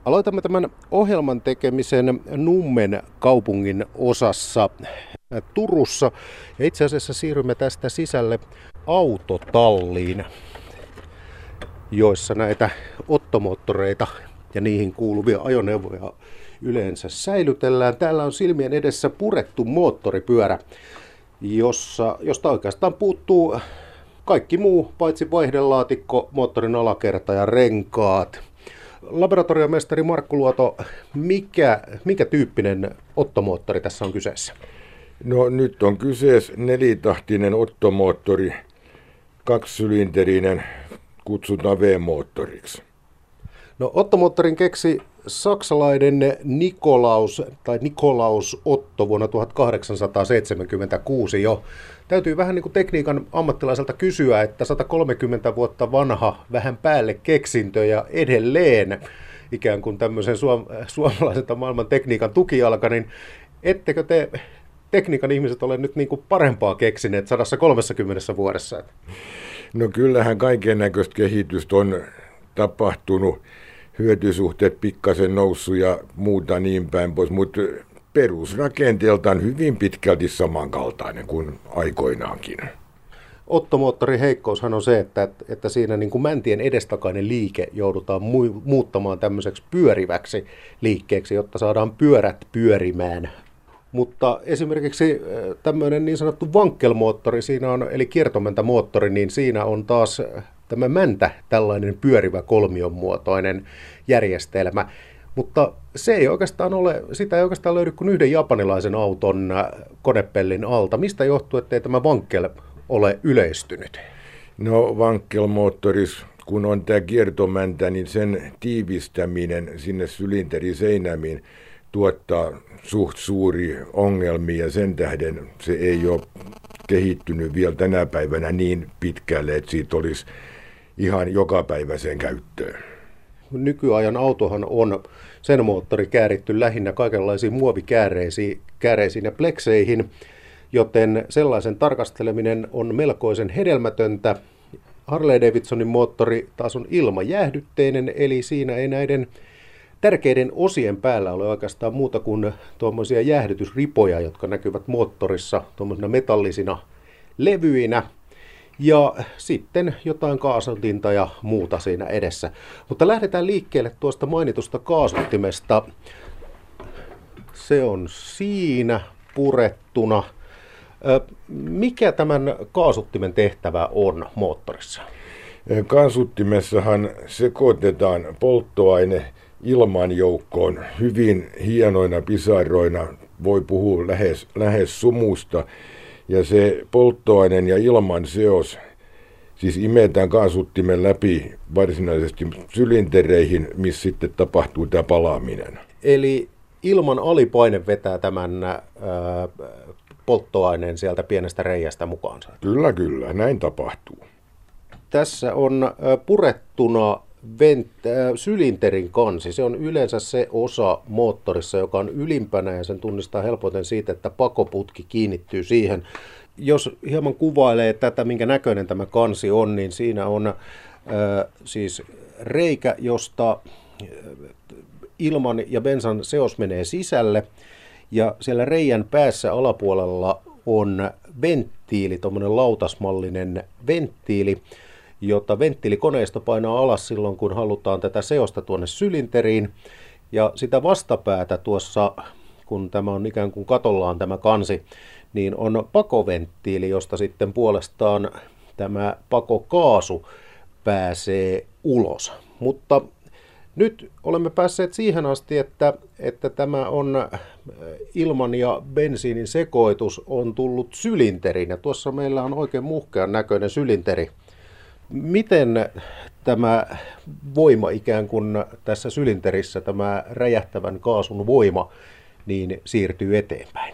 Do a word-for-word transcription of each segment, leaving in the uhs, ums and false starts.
Aloitamme tämän ohjelman tekemisen Nummen kaupungin osassa Turussa. Ja itse asiassa siirrymme tästä sisälle autotalliin, joissa näitä ottomoottoreita ja niihin kuuluvia ajoneuvoja yleensä säilytellään. Täällä on silmien edessä purettu moottoripyörä, jossa, josta oikeastaan puuttuu kaikki muu, paitsi vaihdelaatikko, moottorin alakerta ja renkaat. Laboratoriomestari Markku Luoto, mikä, mikä tyyppinen ottomoottori tässä on kyseessä? No nyt on kyseessä nelitahtinen ottomoottori, kaksisylinterinen, kutsutaan V-moottoriksi. No ottomoottorin keksi saksalainen Nikolaus tai Nikolaus Otto vuonna tuhatkahdeksansataaseitsemänkymmentäkuusi jo. Täytyy vähän niin kuin tekniikan ammattilaiselta kysyä, että sata kolmekymmentä vuotta vanha, vähän päälle keksintö ja edelleen ikään kuin tämmöisen suom- suomalaiselta maailman tekniikan tukijalka, niin ettekö te tekniikan ihmiset ole nyt niin kuin parempaa keksineet sata kolmekymmentä vuodessa? No kyllähän kaiken näköistä kehitystä on tapahtunut, hyötysuhteet pikkasen noussut ja muuta niin päin pois, mutta perusrakenteeltaan hyvin pitkälti samankaltainen kuin aikoinaankin. Ottomoottorin heikkoushan on se, että, että siinä niin kuin mäntien edestakainen liike joudutaan mu- muuttamaan tämmöiseksi pyöriväksi liikkeeksi, jotta saadaan pyörät pyörimään. Mutta esimerkiksi tämmöinen niin sanottu vankkelmoottori, siinä on, eli kiertomentämoottori, niin siinä on taas tämä mäntä tällainen pyörivä kolmion muotoinen järjestelmä. Mutta se ei oikeastaan ole, sitä ei oikeastaan löydy kuin yhden japanilaisen auton konepellin alta. Mistä johtuu, ettei tämä vankkel ole yleistynyt? No vankkelmoottoris, kun on tämä kiertomäntä, niin sen tiivistäminen sinne sylinteriseinämiin tuottaa suht suuri ongelmia ja sen tähden se ei ole kehittynyt vielä tänä päivänä niin pitkälle, että siitä olisi ihan jokapäiväiseen käyttöön. Nykyajan autohan on sen moottori kääritty lähinnä kaikenlaisiin muovikääreisiin kääreisiin ja plekseihin, joten sellaisen tarkasteleminen on melkoisen hedelmätöntä. Harley-Davidsonin moottori taas on ilmajäähdytteinen, eli siinä ei näiden tärkeiden osien päällä ole oikeastaan muuta kuin tuommoisia jäähdytysripoja, jotka näkyvät moottorissa tuommoisina metallisina levyinä. Ja sitten jotain kaasutinta ja muuta siinä edessä. Mutta lähdetään liikkeelle tuosta mainitusta kaasuttimesta. Se on siinä purettuna. Mikä tämän kaasuttimen tehtävä on moottorissa? Kaasuttimessahan sekoitetaan polttoaine ilman joukkoon hyvin hienoina pisaroina. Voi puhua lähes, lähes sumusta. Ja se polttoaineen ja ilman seos siis imetään kaasuttimen läpi varsinaisesti sylintereihin, missä sitten tapahtuu tämä palaaminen. Eli ilman alipaine vetää tämän ää, polttoaineen sieltä pienestä reiästä mukaansa? Kyllä, kyllä. Näin tapahtuu. Tässä on ää, purettuna vent- ää, sylinterin kansi. Se on yleensä se osa moottorissa, joka on ylimpänä ja sen tunnistaa helpoten siitä, että pakoputki kiinnittyy siihen. Jos hieman kuvailee tätä, minkä näköinen tämä kansi on, niin siinä on ää, siis reikä, josta ilman ja bensan seos menee sisälle. Ja siellä reijän päässä alapuolella on venttiili, tuommoinen lautasmallinen venttiili, jota venttiilikoneisto painaa alas silloin, kun halutaan tätä seosta tuonne sylinteriin. Ja sitä vastapäätä tuossa, kun tämä on ikään kuin katollaan tämä kansi, niin on pakoventtiili, josta sitten puolestaan tämä pakokaasu pääsee ulos. Mutta nyt olemme päässeet siihen asti, että, että tämä on ilman ja bensiinin sekoitus on tullut sylinteriin. Ja tuossa meillä on oikein muhkean näköinen sylinteri. Miten tämä voima ikään kuin tässä sylinterissä, tämä räjähtävän kaasun voima, niin siirtyy eteenpäin?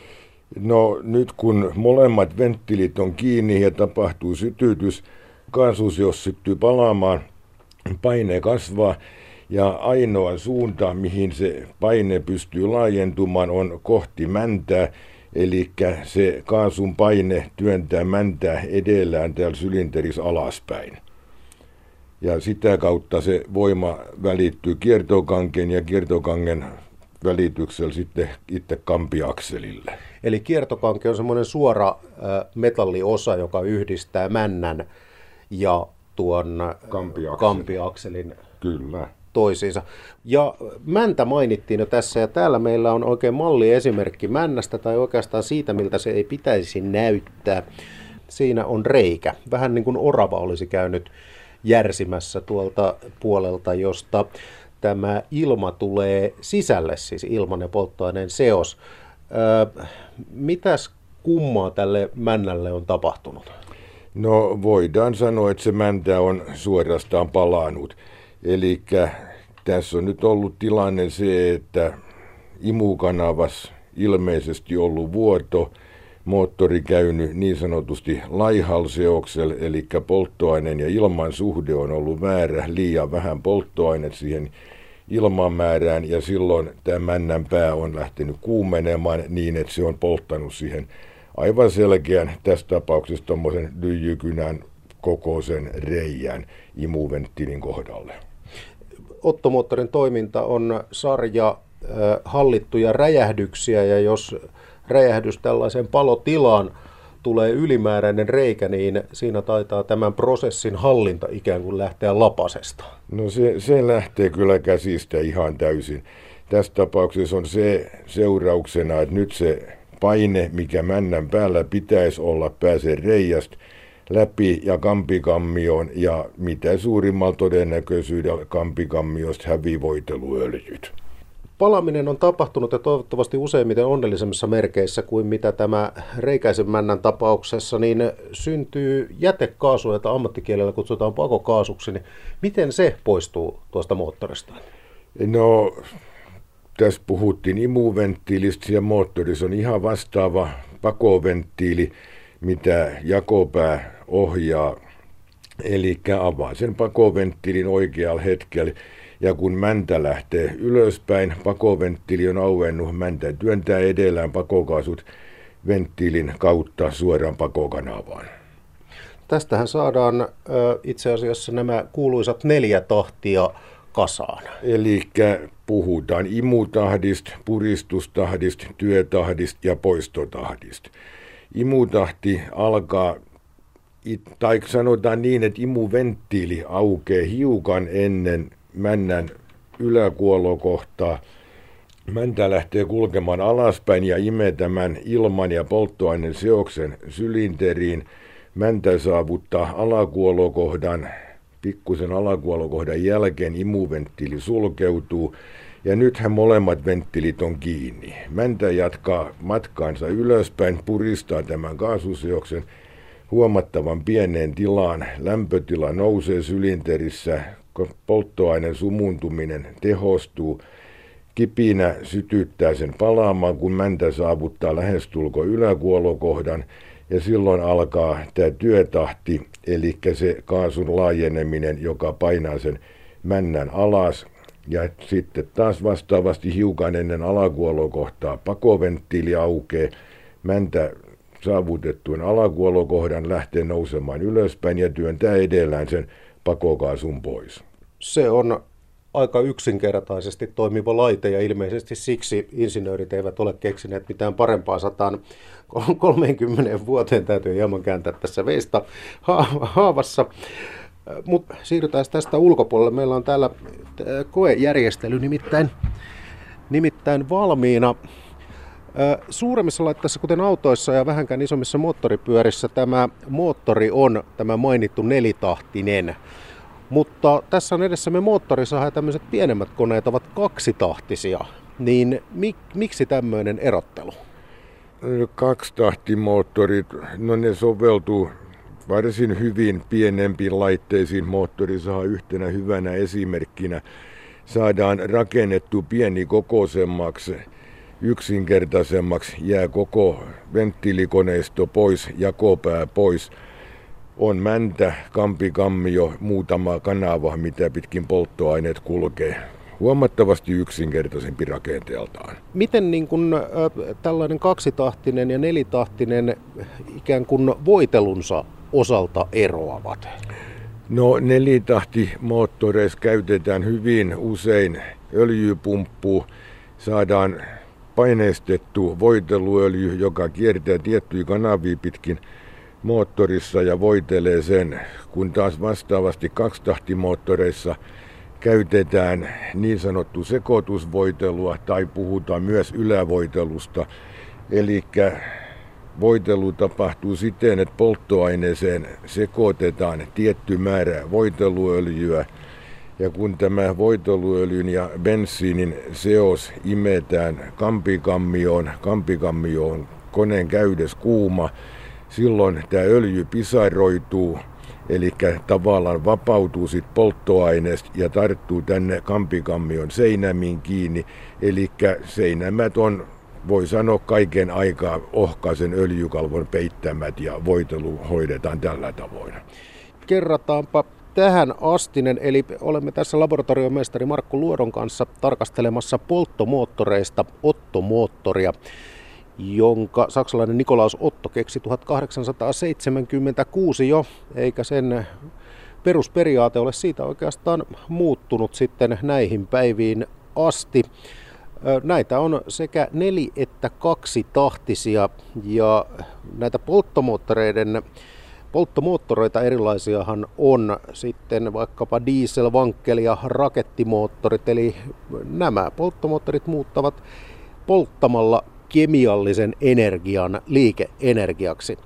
No nyt kun molemmat venttiilit on kiinni ja tapahtuu sytytys, kaasus syttyy palaamaan, paine kasvaa ja ainoa suunta, mihin se paine pystyy laajentumaan, on kohti mäntää. Eli se kaasun paine työntää mäntää edellään täällä sylinterissä alaspäin. Ja sitä kautta se voima välittyy kiertokankeen ja kiertokangen välityksellä sitten itse kampiakselille. Eli kiertokanke on semmoinen suora metalliosa, joka yhdistää männän ja tuon kampiakselin, kampiakselin Kyllä. toisiinsa. Ja mäntä mainittiin jo tässä, ja täällä meillä on oikein malliesimerkki männästä, tai oikeastaan siitä, miltä se ei pitäisi näyttää. Siinä on reikä, vähän niin kuin orava olisi käynyt järsimässä tuolta puolelta, josta tämä ilma tulee sisälle, siis ilman ja polttoaineen seos. Öö, mitäs kummaa tälle männälle on tapahtunut? No voidaan sanoa, että se mäntä on suorastaan palannut. Eli tässä on nyt ollut tilanne se, että imukanavassa ilmeisesti ollut vuoto, moottori käynyt niin sanotusti laihalseoksella, eli polttoaineen ja ilman suhde on ollut väärä, liian vähän polttoaineet siihen ilmanmäärään, ja silloin tämä männän pää on lähtenyt kuumenemaan niin, että se on polttanut siihen aivan selkeän, tässä tapauksessa tuommoisen lyijykynän kokoisen reijän imuventtiilin kohdalle. Ottomoottorin toiminta on sarja äh, hallittuja räjähdyksiä, ja jos räjähdys tällaiseen palotilaan tulee ylimääräinen reikä, niin siinä taitaa tämän prosessin hallinta ikään kuin lähteä lapasesta. No se, se lähtee kyllä käsistä ihan täysin. Tässä tapauksessa on se seurauksena, että nyt se paine, mikä männän päällä pitäisi olla, pääsee reiästä läpi ja kampikammioon, ja mitä suurimmalla todennäköisyydellä kampikammiosta hävii voiteluöljyt. Palaminen on tapahtunut ja toivottavasti useimmiten onnellisemmissa merkeissä kuin mitä tämä reikäisen männän tapauksessa, niin syntyy jätekaasu, jota ammattikielellä kutsutaan pakokaasuksi. Niin miten se poistuu tuosta moottorista? No, tässä puhuttiin imuventtiilistä, ja moottorissa on ihan vastaava pakoventtiili, mitä jakopää ohjaa, eli avaa sen pakoventtiilin oikealla hetkellä. Ja kun mäntä lähtee ylöspäin, pakoventtiili on auennut, mäntä työntää edellään pakokaasut venttiilin kautta suoraan pakokanavaan. Tästähän saadaan ö, itse asiassa nämä kuuluisat neljä tahtia kasaan. Eli puhutaan imutahdista, puristustahdista, työtahdista ja poistotahdista. Imutahti alkaa, tai sanotaan niin, että imuventtiili aukeaa hiukan ennen männän yläkuolokohtaa. Mäntä lähtee kulkemaan alaspäin ja imee tämän ilman ja polttoaineen seoksen sylinteriin. Mäntä saavuttaa alakuolokohdan, pikkusen alakuolokohdan jälkeen imuventtiili sulkeutuu, ja nythän molemmat venttiilit on kiinni. Mäntä jatkaa matkaansa ylöspäin, puristaa tämän kaasuseoksen huomattavan pieneen tilaan. Lämpötila nousee sylinterissä, polttoaineen sumuntuminen tehostuu, kipinä sytyttää sen palaamaan, kun mäntä saavuttaa lähestulko yläkuolokohdan, ja silloin alkaa tämä työtahti, eli se kaasun laajeneminen, joka painaa sen männän alas, ja sitten taas vastaavasti hiukan ennen alakuolokohtaa pakoventtiili aukeaa, mäntä saavutettuun alakuolokohdan lähtee nousemaan ylöspäin ja työntää edellään sen pakokaasun pois. Se on aika yksinkertaisesti toimiva laite, ja ilmeisesti siksi insinöörit eivät ole keksineet mitään parempaa sataan kolmeenkymmeneen vuoteen. Täytyy hieman kääntää tässä veistä haavassa. Mutta siirrytään tästä ulkopuolelle. Meillä on täällä koejärjestely nimittäin, nimittäin valmiina. Suuremmissa laitteissa, kuten autoissa ja vähänkään isommissa moottoripyörissä, tämä moottori on tämä mainittu nelitahtinen. Mutta tässä on edessämme moottorisaha, ja tämmöiset pienemmät koneet ovat kaksitahtisia. Niin mik, miksi tämmöinen erottelu? Kaksitahtimoottorit, no ne soveltuu varsin hyvin pienempiin laitteisiin. Moottorisaha yhtenä hyvänä esimerkkinä. Saadaan rakennettu pieni kokoisemmaksi, yksinkertaisemmaksi, jää koko venttiilikoneisto pois, jakopää pois. On mäntä, kampikammio, muutama kanava, mitä pitkin polttoaineet kulkee. Huomattavasti yksinkertaisempi rakenteeltaan. Miten niin kun, ä, tällainen kaksitahtinen ja nelitahtinen ikään kuin voitelunsa osalta eroavat? No nelitahtimoottoreissa käytetään hyvin usein öljypumppua. Saadaan paineistettu voiteluöljy, joka kiertää tiettyjä kanavia pitkin moottorissa ja voitelee sen, kun taas vastaavasti kaksitahtimoottoreissa käytetään niin sanottu sekoitusvoitelua tai puhutaan myös ylävoitelusta. Eli voitelu tapahtuu siten, että polttoaineeseen sekoitetaan tietty määrä voiteluöljyä. Ja kun tämä voiteluöljyn ja bensiinin seos imetään kampikammioon, kampikammio on koneen käydessä kuuma, silloin tämä öljy pisaroituu, eli tavallaan vapautuu sit polttoaineesta ja tarttuu tänne kampikammion seinämiin kiinni. Eli seinämät on, voi sanoa, kaiken aikaa ohkaisen öljykalvon peittämät ja voitelu hoidetaan tällä tavoin. Kerrataanpa tähän astinen, eli olemme tässä laboratoriomestari Markku Luodon kanssa tarkastelemassa polttomoottoreista Otto-moottoria, jonka saksalainen Nikolaus Otto keksi tuhatkahdeksansataaseitsemänkymmentäkuusi jo, eikä sen perusperiaate ole siitä oikeastaan muuttunut sitten näihin päiviin asti. Näitä on sekä neli- että kaksitahtisia, ja näitä polttomoottoreiden Polttomoottoreita erilaisiahan on sitten vaikkapa diesel-, vankkeli- ja rakettimoottorit, eli nämä polttomoottorit muuttavat polttamalla kemiallisen energian liikeenergiaksi.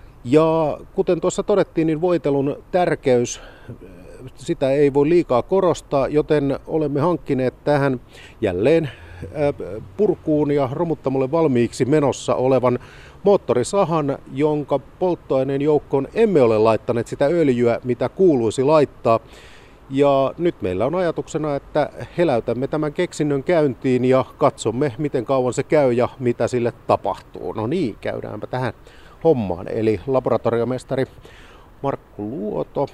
Ja kuten tuossa todettiin, niin voitelun tärkeys, sitä ei voi liikaa korostaa, joten olemme hankkineet tähän jälleen purkuun ja romuttamolle valmiiksi menossa olevan moottorisahan, jonka polttoaineen joukkoon emme ole laittaneet sitä öljyä, mitä kuuluisi laittaa. Ja nyt meillä on ajatuksena, että heläytämme tämän keksinnön käyntiin ja katsomme, miten kauan se käy ja mitä sille tapahtuu. No niin, käydäänpä tähän hommaan. Eli laboratoriomestari Markku Luoto.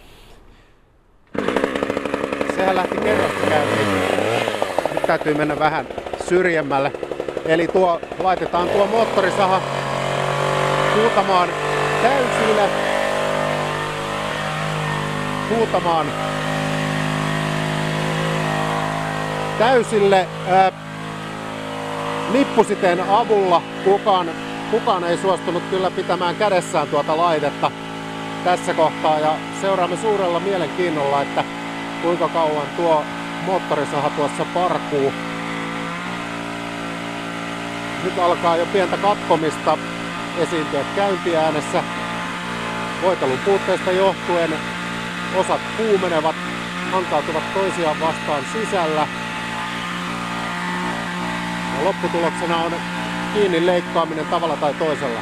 Sehän lähti kerrasta käyntiin. Nyt täytyy mennä vähän syrjemmälle. Eli tuo, laitetaan tuo moottorisaha huutamaan täysillä, huutamaan täysille ää, nippusiteen avulla. Kukaan, kukaan ei suostunut kyllä pitämään kädessään tuota laitetta tässä kohtaa, ja seuraamme suurella mielenkiinnolla, että kuinka kauan tuo moottorisaha tuossa parkuu. Nyt alkaa jo pientä katkomista esiintyä käyntiäänessä. Voitelun puutteesta johtuen osat kuumenevat, hankautuvat toisiaan vastaan sisällä. Ja lopputuloksena on kiinni leikkaaminen tavalla tai toisella.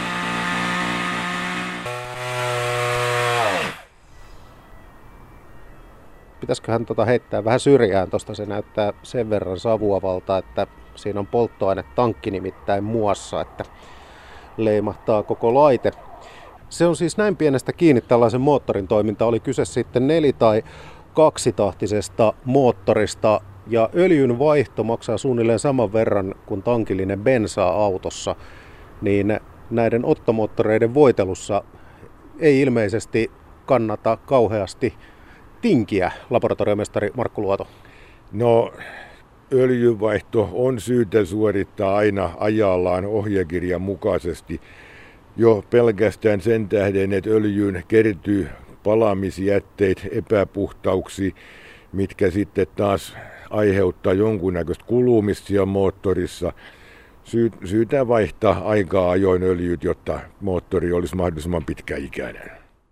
Pitäisiköhän tota heittää vähän syrjään tosta, se näyttää sen verran savuavalta, että siinä on polttoainetankki nimittäin muassa, että leimahtaa koko laite. Se on siis näin pienestä kiinni tällaisen moottorin toiminta, oli kyse sitten neli- tai kaksitahtisesta moottorista, ja öljyn vaihto maksaa suunnilleen saman verran kuin tankillinen bensaa autossa, niin näiden ottomoottoreiden voitelussa ei ilmeisesti kannata kauheasti tinkiä, laboratoriomestari Markku Luoto. No, öljynvaihto on syytä suorittaa aina ajallaan ohjekirjan mukaisesti jo pelkästään sen tähden, että öljyyn kertyy palamisjätteitä, epäpuhtauksia, mitkä sitten taas aiheuttaa jonkunnäköistä kulumista siellä moottorissa. Sy- syytä vaihtaa aikaa ajoin öljyt, jotta moottori olisi mahdollisimman pitkäikäinen.